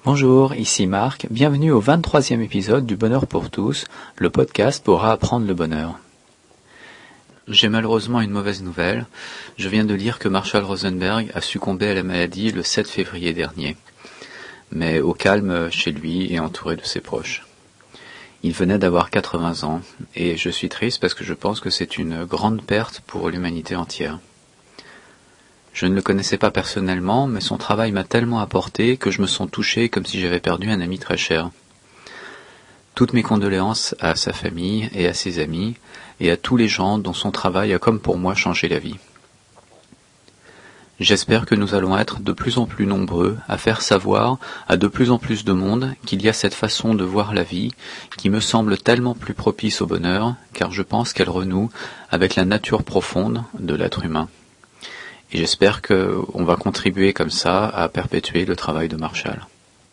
Bonjour, ici Marc, bienvenue au 23e épisode du Bonheur pour tous, le podcast pour apprendre le bonheur. J'ai malheureusement une mauvaise nouvelle, je viens de lire que Marshall Rosenberg a succombé à la maladie le 7 février dernier, mais au calme chez lui et entouré de ses proches. Il venait d'avoir 80 ans, et je suis triste parce que je pense que c'est une grande perte pour l'humanité entière. Je ne le connaissais pas personnellement, mais son travail m'a tellement apporté que je me sens touché comme si j'avais perdu un ami très cher. Toutes mes condoléances à sa famille et à ses amis, et à tous les gens dont son travail a comme pour moi changé la vie. J'espère que nous allons être de plus en plus nombreux à faire savoir à de plus en plus de monde qu'il y a cette façon de voir la vie qui me semble tellement plus propice au bonheur, car je pense qu'elle renoue avec la nature profonde de l'être humain. Et j'espère qu'on va contribuer comme ça à perpétuer le travail de Marshall.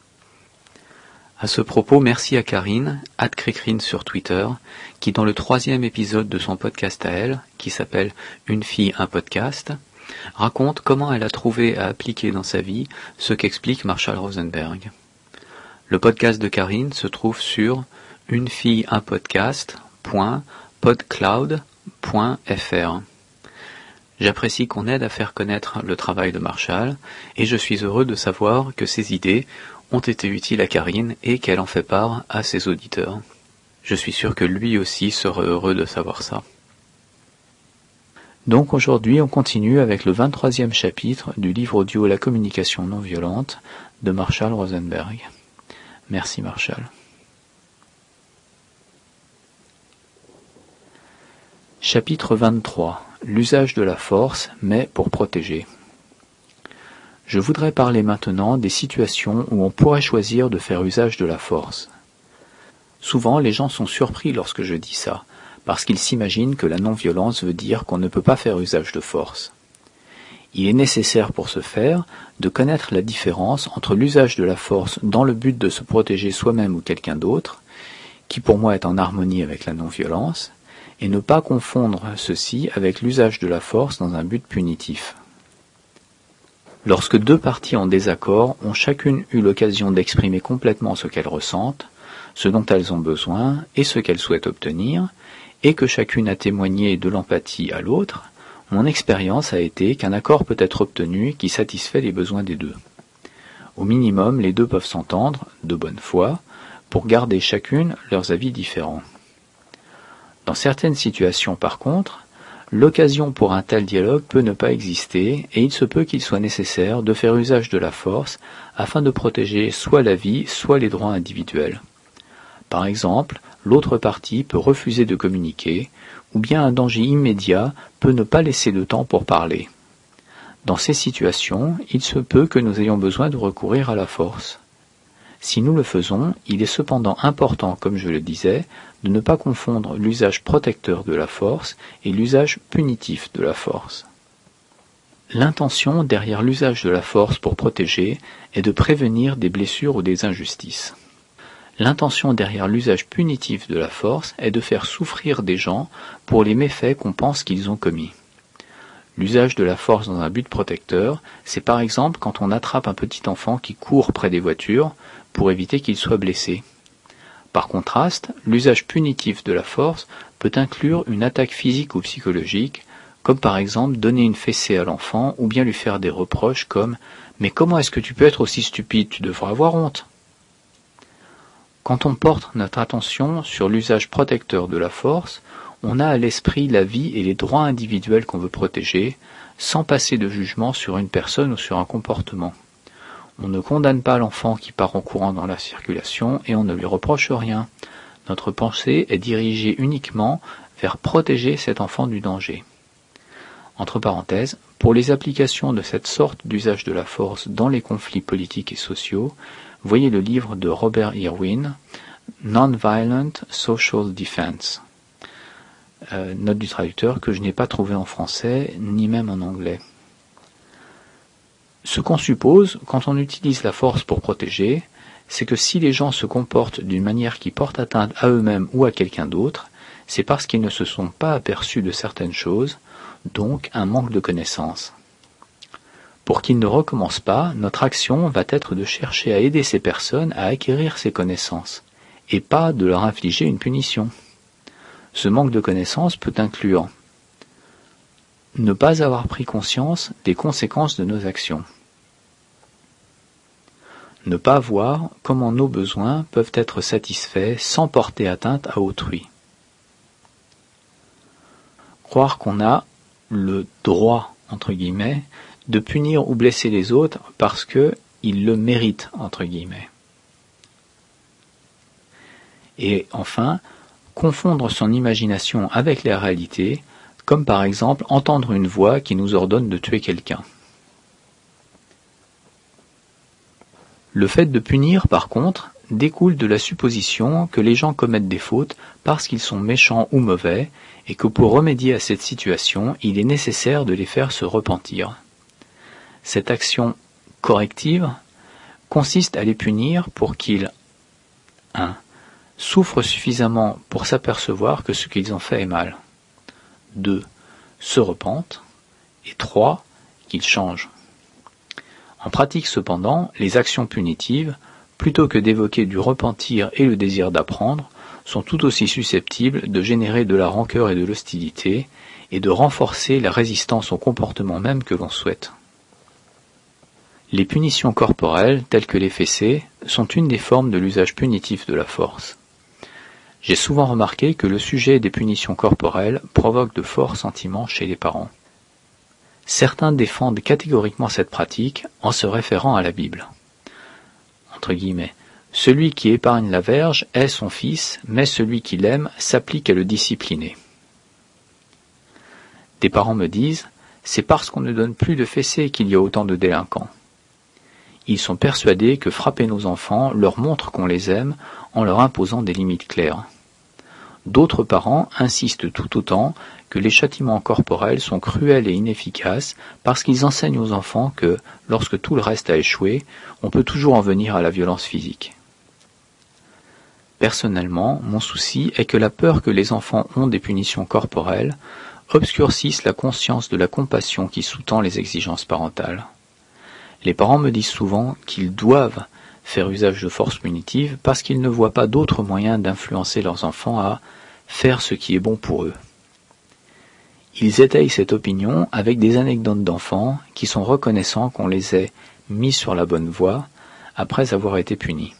À ce propos, merci à Karine, @Cricrine sur Twitter, qui dans le 3e épisode de son podcast à elle, qui s'appelle Une fille, un podcast, raconte comment elle a trouvé à appliquer dans sa vie ce qu'explique Marshall Rosenberg. Le podcast de Karine se trouve sur unefilleunpodcast.podcloud.fr. J'apprécie qu'on aide à faire connaître le travail de Marshall, et je suis heureux de savoir que ses idées ont été utiles à Karine et qu'elle en fait part à ses auditeurs. Je suis sûr que lui aussi sera heureux de savoir ça. Donc aujourd'hui, on continue avec le 23e chapitre du livre audio La communication non violente de Marshall Rosenberg. Merci Marshall. Chapitre 23. L'usage de la force, mais pour protéger. Je voudrais parler maintenant des situations où on pourrait choisir de faire usage de la force. Souvent, les gens sont surpris lorsque je dis ça, parce qu'ils s'imaginent que la non-violence veut dire qu'on ne peut pas faire usage de force. Il est nécessaire pour ce faire de connaître la différence entre l'usage de la force dans le but de se protéger soi-même ou quelqu'un d'autre, qui pour moi est en harmonie avec la non-violence, et ne pas confondre ceci avec l'usage de la force dans un but punitif. Lorsque deux parties en désaccord ont chacune eu l'occasion d'exprimer complètement ce qu'elles ressentent, ce dont elles ont besoin et ce qu'elles souhaitent obtenir, et que chacune a témoigné de l'empathie à l'autre, mon expérience a été qu'un accord peut être obtenu qui satisfait les besoins des deux. Au minimum, les deux peuvent s'entendre, de bonne foi, pour garder chacune leurs avis différents. Dans certaines situations, par contre, l'occasion pour un tel dialogue peut ne pas exister et il se peut qu'il soit nécessaire de faire usage de la force afin de protéger soit la vie, soit les droits individuels. Par exemple, l'autre partie peut refuser de communiquer, ou bien un danger immédiat peut ne pas laisser de temps pour parler. Dans ces situations, il se peut que nous ayons besoin de recourir à la force. Si nous le faisons, il est cependant important, comme je le disais, de ne pas confondre l'usage protecteur de la force et l'usage punitif de la force. L'intention derrière l'usage de la force pour protéger est de prévenir des blessures ou des injustices. L'intention derrière l'usage punitif de la force est de faire souffrir des gens pour les méfaits qu'on pense qu'ils ont commis. L'usage de la force dans un but protecteur, c'est par exemple quand on attrape un petit enfant qui court près des voitures pour éviter qu'il soit blessé. Par contraste, l'usage punitif de la force peut inclure une attaque physique ou psychologique, comme par exemple donner une fessée à l'enfant ou bien lui faire des reproches comme « Mais comment est-ce que tu peux être aussi stupide, tu devrais avoir honte ?» Quand on porte notre attention sur l'usage protecteur de la force, on a à l'esprit la vie et les droits individuels qu'on veut protéger, sans passer de jugement sur une personne ou sur un comportement. On ne condamne pas l'enfant qui part en courant dans la circulation et on ne lui reproche rien. Notre pensée est dirigée uniquement vers protéger cet enfant du danger. Entre parenthèses, pour les applications de cette sorte d'usage de la force dans les conflits politiques et sociaux, voyez le livre de Robert Irwin, Non-Violent Social Defense. Note du traducteur que je n'ai pas trouvé en français, ni même en anglais. Ce qu'on suppose, quand on utilise la force pour protéger, c'est que si les gens se comportent d'une manière qui porte atteinte à eux-mêmes ou à quelqu'un d'autre, c'est parce qu'ils ne se sont pas aperçus de certaines choses, donc un manque de connaissances. Pour qu'il ne recommence pas, notre action va être de chercher à aider ces personnes à acquérir ces connaissances, et pas de leur infliger une punition. Ce manque de connaissances peut inclure ne pas avoir pris conscience des conséquences de nos actions, ne pas voir comment nos besoins peuvent être satisfaits sans porter atteinte à autrui, croire qu'on a le droit, entre guillemets, de punir ou blesser les autres parce qu'ils le méritent, entre guillemets. Et enfin, confondre son imagination avec la réalité, comme par exemple entendre une voix qui nous ordonne de tuer quelqu'un. Le fait de punir, par contre, découle de la supposition que les gens commettent des fautes parce qu'ils sont méchants ou mauvais, et que pour remédier à cette situation, il est nécessaire de les faire se repentir. Cette action corrective consiste à les punir pour qu'ils 1. Souffrent suffisamment pour s'apercevoir que ce qu'ils ont fait est mal, 2. Se repentent, et 3. Qu'ils changent. En pratique cependant, les actions punitives, plutôt que d'évoquer du repentir et le désir d'apprendre, sont tout aussi susceptibles de générer de la rancœur et de l'hostilité, et de renforcer la résistance au comportement même que l'on souhaite. Les punitions corporelles, telles que les fessées, sont une des formes de l'usage punitif de la force. J'ai souvent remarqué que le sujet des punitions corporelles provoque de forts sentiments chez les parents. Certains défendent catégoriquement cette pratique en se référant à la Bible. Entre guillemets, celui qui épargne la verge est son fils, mais celui qui l'aime s'applique à le discipliner. Des parents me disent, c'est parce qu'on ne donne plus de fessées qu'il y a autant de délinquants. Ils sont persuadés que frapper nos enfants leur montre qu'on les aime en leur imposant des limites claires. D'autres parents insistent tout autant que les châtiments corporels sont cruels et inefficaces parce qu'ils enseignent aux enfants que, lorsque tout le reste a échoué, on peut toujours en venir à la violence physique. Personnellement, mon souci est que la peur que les enfants ont des punitions corporelles obscurcisse la conscience de la compassion qui sous-tend les exigences parentales. Les parents me disent souvent qu'ils doivent faire usage de force punitive parce qu'ils ne voient pas d'autre moyen d'influencer leurs enfants à faire ce qui est bon pour eux. Ils étayent cette opinion avec des anecdotes d'enfants qui sont reconnaissants qu'on les ait mis sur la bonne voie après avoir été punis.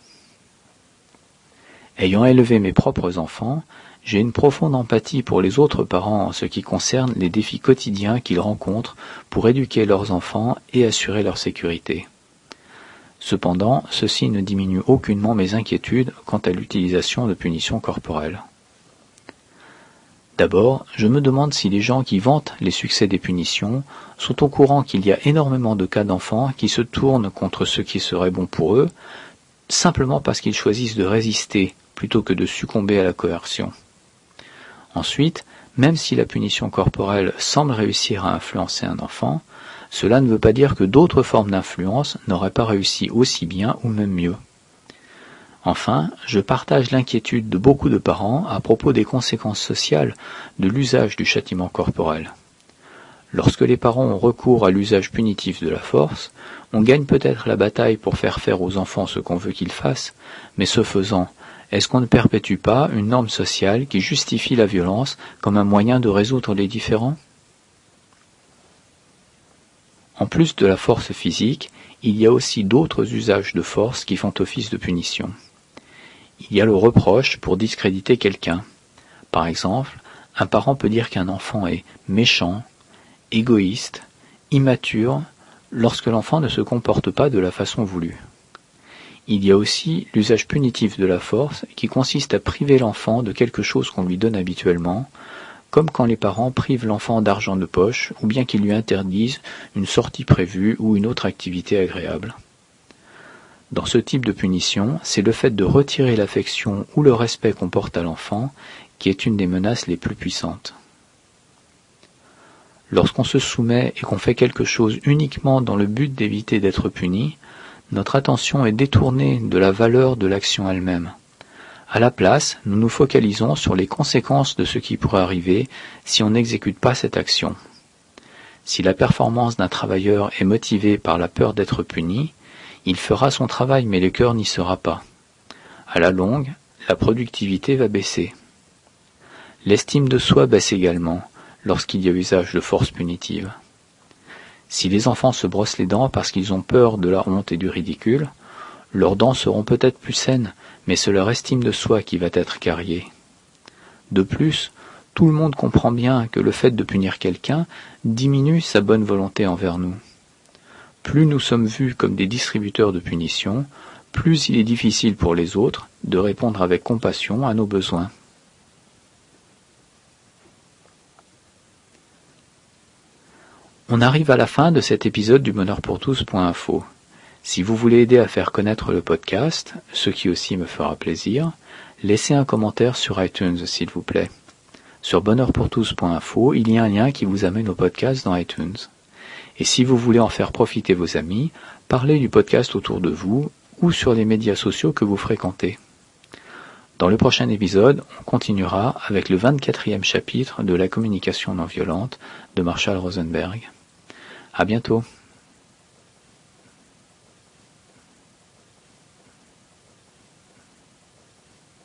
Ayant élevé mes propres enfants, j'ai une profonde empathie pour les autres parents en ce qui concerne les défis quotidiens qu'ils rencontrent pour éduquer leurs enfants et assurer leur sécurité. Cependant, ceci ne diminue aucunement mes inquiétudes quant à l'utilisation de punitions corporelles. D'abord, je me demande si les gens qui vantent les succès des punitions sont au courant qu'il y a énormément de cas d'enfants qui se tournent contre ce qui serait bon pour eux, simplement parce qu'ils choisissent de résister plutôt que de succomber à la coercion. Ensuite, même si la punition corporelle semble réussir à influencer un enfant, cela ne veut pas dire que d'autres formes d'influence n'auraient pas réussi aussi bien ou même mieux. Enfin, je partage l'inquiétude de beaucoup de parents à propos des conséquences sociales de l'usage du châtiment corporel. Lorsque les parents ont recours à l'usage punitif de la force, on gagne peut-être la bataille pour faire aux enfants ce qu'on veut qu'ils fassent, mais ce faisant, est-ce qu'on ne perpétue pas une norme sociale qui justifie la violence comme un moyen de résoudre les différends ? En plus de la force physique, il y a aussi d'autres usages de force qui font office de punition. Il y a le reproche pour discréditer quelqu'un. Par exemple, un parent peut dire qu'un enfant est méchant, égoïste, immature, lorsque l'enfant ne se comporte pas de la façon voulue. Il y a aussi l'usage punitif de la force qui consiste à priver l'enfant de quelque chose qu'on lui donne habituellement, comme quand les parents privent l'enfant d'argent de poche ou bien qu'ils lui interdisent une sortie prévue ou une autre activité agréable. Dans ce type de punition, c'est le fait de retirer l'affection ou le respect qu'on porte à l'enfant qui est une des menaces les plus puissantes. Lorsqu'on se soumet et qu'on fait quelque chose uniquement dans le but d'éviter d'être puni, notre attention est détournée de la valeur de l'action elle-même. À la place, nous nous focalisons sur les conséquences de ce qui pourrait arriver si on n'exécute pas cette action. Si la performance d'un travailleur est motivée par la peur d'être puni, il fera son travail mais le cœur n'y sera pas. À la longue, la productivité va baisser. L'estime de soi baisse également lorsqu'il y a usage de force punitive. Si les enfants se brossent les dents parce qu'ils ont peur de la honte et du ridicule, leurs dents seront peut-être plus saines, mais c'est leur estime de soi qui va être carriée. De plus, tout le monde comprend bien que le fait de punir quelqu'un diminue sa bonne volonté envers nous. Plus nous sommes vus comme des distributeurs de punitions, plus il est difficile pour les autres de répondre avec compassion à nos besoins. On arrive à la fin de cet épisode du bonheurpourtous.info. Si vous voulez aider à faire connaître le podcast, ce qui aussi me fera plaisir, laissez un commentaire sur iTunes s'il vous plaît. Sur bonheurpourtous.info, il y a un lien qui vous amène au podcast dans iTunes. Et si vous voulez en faire profiter vos amis, parlez du podcast autour de vous ou sur les médias sociaux que vous fréquentez. Dans le prochain épisode, on continuera avec le 24e chapitre de la communication non violente de Marshall Rosenberg. À bientôt.